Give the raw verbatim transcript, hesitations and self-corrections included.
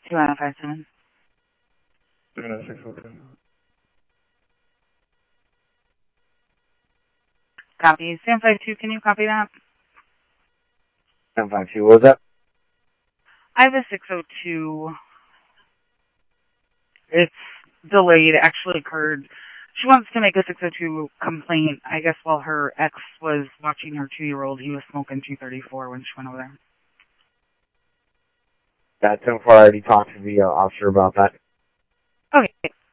two nine five seven. three nine six oh two. Copy. seven five two, can you copy that? seven five two, what was that? I have a six oh two. It's delayed. It actually occurred. She wants to make a six oh two complaint, I guess, while her ex was watching her two-year-old. He was smoking two thirty-four when she went over there. That ten four, I already talked to the uh, officer about that. Okay.